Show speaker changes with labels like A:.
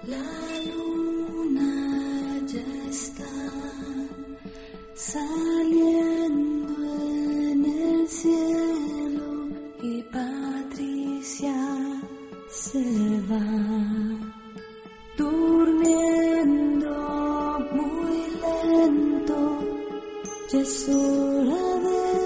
A: La luna ya está saliendo en el cielo y Patricia se va durmiendo muy lento. Ya es hora de